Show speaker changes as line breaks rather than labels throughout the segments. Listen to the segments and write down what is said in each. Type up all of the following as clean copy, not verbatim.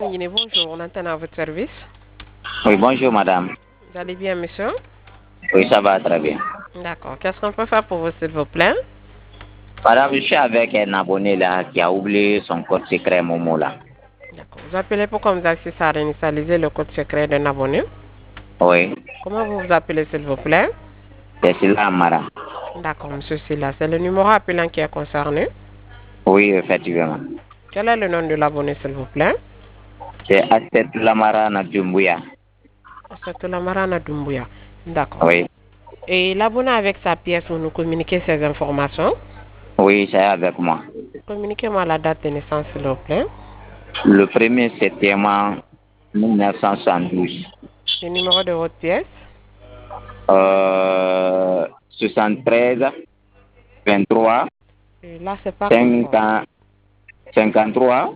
Guinée, bonjour, on entend à votre service.
Oui, bonjour madame.
Vous allez bien, monsieur?
Oui, ça va très bien.
D'accord. Qu'est-ce qu'on peut faire pour vous, s'il vous plaît?
Madame, je suis avec un abonné là qui a oublié son code secret Momo là.
D'accord. Vous appelez pour qu'on vous assiste à réinitialiser le code secret d'un abonné.
Oui,
Comment vous vous appelez, s'il vous plaît?
c'est Sylvain Amara.
D'accord, monsieur Silla. C'est le numéro appelant qui est concerné.
Oui, effectivement.
Quel est le nom de l'abonné, s'il vous plaît?
C'est Asset Lamara Nadjumbuya.
C'est la Marana Doumbouya. D'accord.
Oui,
Et l'abonné avec sa pièce, vous nous communiquez ces informations.
oui, c'est avec moi.
Communiquez-moi la date de naissance, s'il vous plaît.
Le 1er septembre 1972.
Le numéro de votre pièce.
73, 23,
Et là, c'est pas conforme.
50, 53,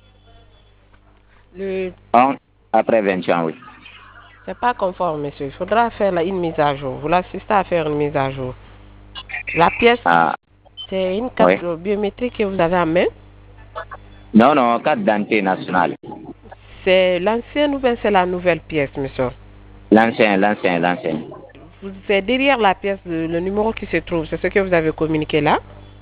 Le
1 après 21, oui.
C'est pas conforme, monsieur. Il faudra faire une mise à jour. Vous l'assistez à faire une mise à jour. La pièce,
Ah,
c'est une
oui.
carte biométrique que vous avez en main.
Non, non, carte d'identité nationale.
C'est l'ancienne ou bien c'est la nouvelle pièce, monsieur?
L'ancien.
C'est derrière la pièce, le numéro qui se trouve. C'est ce que vous avez communiqué là.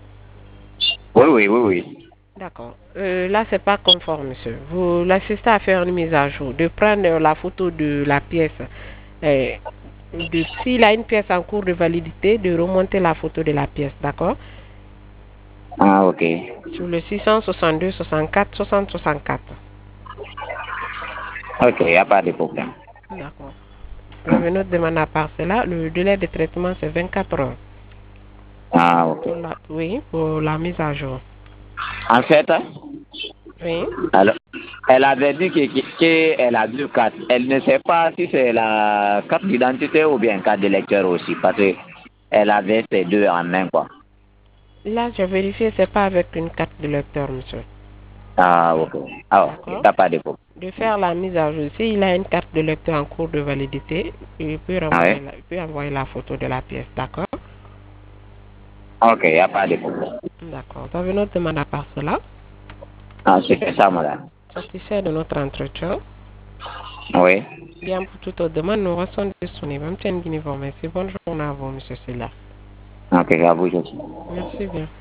Oui.
D'accord. Là, c'est pas conforme, monsieur. Vous l'assistez à faire une mise à jour. De prendre la photo de la pièce. Euh, S'il a une pièce en cours de validité, de remonter la photo de la pièce. D'accord?
Ah, ok.
Sur le 662 64 60 64.
Ok, il n'y a pas de problème.
D'accord. Vous avez notre demande à part cela. Le délai de traitement, c'est 24 heures.
Ah, ok.
Oui, pour la mise à jour.
En fait,
Oui.
alors, elle avait dit qu'elle a deux cartes. Elle ne sait pas si c'est la carte d'identité ou bien carte de lecteur aussi, parce qu'elle avait ces deux en main, quoi.
Là, j'ai vérifié, c'est pas avec une carte de lecteur, monsieur.
Ah, ok. Ah, ok, il
D'accord.
n'y a pas de problème.
De faire la mise à jour. S'il a une carte de lecteur en cours de validité,
Ah, ouais?
il peut envoyer la photo de la pièce. D'accord.
Ok, il n'y a pas de problème.
D'accord. Vous avez notre demande à part cela.
Ah, c'est ça, madame.
Satisfait de notre entretien.
Oui.
Bien, pour toute autre demande, nous restons disponibles. Même tiens, Guinée, vous remercie. Bonne journée à vous, monsieur Silla.
Ok, à vous aussi.
Merci bien.